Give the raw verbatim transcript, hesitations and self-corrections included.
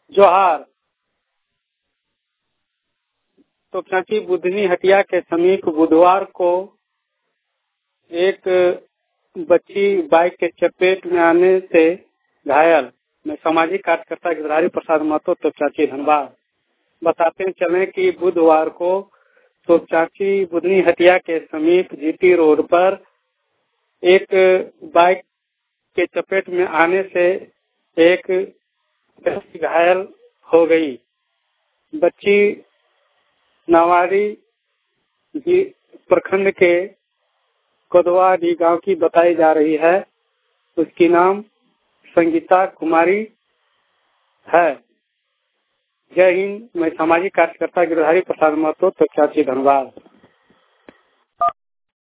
जोहार। तो चाची बुधनी हटिया के समीप बुधवार को एक बच्ची बाइक के चपेट में आने से घायल। मैं सामाजिक कार्यकर्ता गिरधारी प्रसाद महतो तो चाची धनबाद बताते चले कि बुधवार को तो चाची बुधनी हटिया के समीप जीटी रोड पर एक बाइक के चपेट में आने से एक बच्ची घायल हो गई। बच्ची नावारी प्रखंड के कोदवाडी गांव की बताई जा रही है। उसकी नाम संगीता कुमारी है। जय हिंद। मैं सामाजिक कार्यकर्ता गिरधारी प्रसाद महतो तो चाची धनबाद।